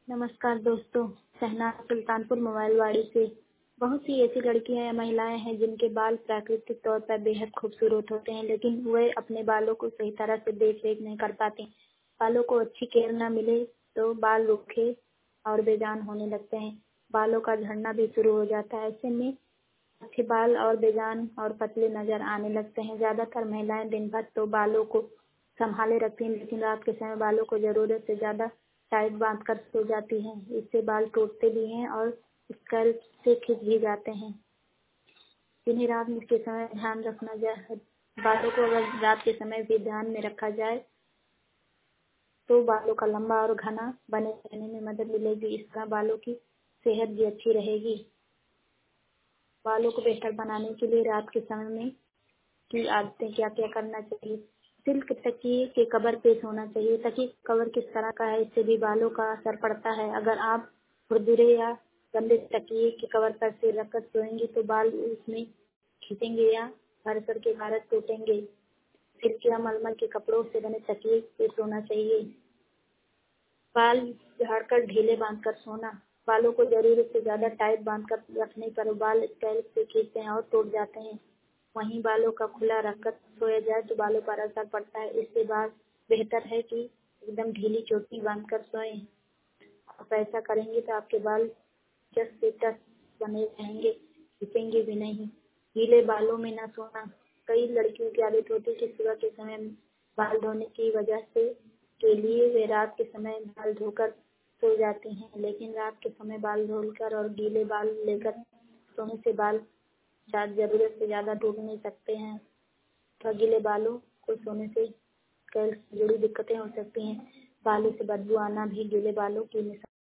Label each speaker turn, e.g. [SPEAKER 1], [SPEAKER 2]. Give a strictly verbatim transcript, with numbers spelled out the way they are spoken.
[SPEAKER 1] नमस्कार दोस्तों, शहनाज सुल्तानपुर मोबाइल वाड़ी से। बहुत सी ऐसी लड़कियां या महिलाएं हैं जिनके बाल प्राकृतिक तौर पर बेहद खूबसूरत होते हैं, लेकिन वे अपने बालों को सही तरह से देख रेख नहीं कर पाती। बालों को अच्छी केयर न मिले तो बाल रूखे और बेजान होने लगते हैं। बालों का झड़ना भी शुरू हो जाता है। ऐसे में अच्छे बाल और बेजान और पतले नजर आने लगते हैं। ज्यादातर महिलाएं दिन भर तो बालों को संभाले रखती हैं, लेकिन रात के समय बालों को जरूरत से ज्यादा टाइट बांध कर सो जाती हैं। इससे बाल टूटते भी हैं और स्कैल्प से खिंच भी जाते हैं, जिन्हें रात के समय ध्यान रखना जाए। बालों को अगर रात के समय भी ध्यान में रखा जाए तो बालों का लंबा और घना बने रहने में मदद मिलेगी। इस तरह बालों की सेहत भी अच्छी रहेगी। बालों को बेहतर बनाने के लिए रात के समय में की आदतें क्या क्या करना चाहिए। सिल्क तकिए के कवर पे सोना चाहिए। तकिए कवर किस तरह का है, इससे भी बालों का असर पड़ता है। अगर आप खुरदुरे या गंदे तकिए के कवर पर सिर रखकर सोएंगे तो बाल उसमें खींचेंगे या भरकर के भारत टूटेंगे। सिल्क या मलमल के कपड़ों से बने तकिए पे सोना चाहिए। बाल झाड़कर ढीले बांधकर सोना। बालों को जरूरत से ज्यादा टाइट बांधकर रखने पर बाल स्कैल्प से खींचते हैं और टूट जाते हैं। वहीं बालों का खुला रखकर सोया जाए तो बालों पर असर पड़ता है। इससे बाल बेहतर है कि एकदम ढीली चोटी बांधकर सोएं। आप ऐसा करेंगे तो आपके बाल जस से तस बने रहेंगे, खींचेंगे भी नहीं। गीले बालों में न सोना। कई लड़कियों की आदत होती है कि सुबह के समय बाल धोने की वजह से के लिए वे रात के समय बाल धोकर सो जाती हैं, लेकिन रात के समय बाल धोकर और गीले बाल लेकर सोने से बाल जरूरत से ज्यादा टूट नहीं सकते हैं। तो गीले बालों को सोने से स्कैल्प से जुड़ी दिक्कतें हो सकती हैं। बालों से बदबू आना भी गीले बालों की निशानी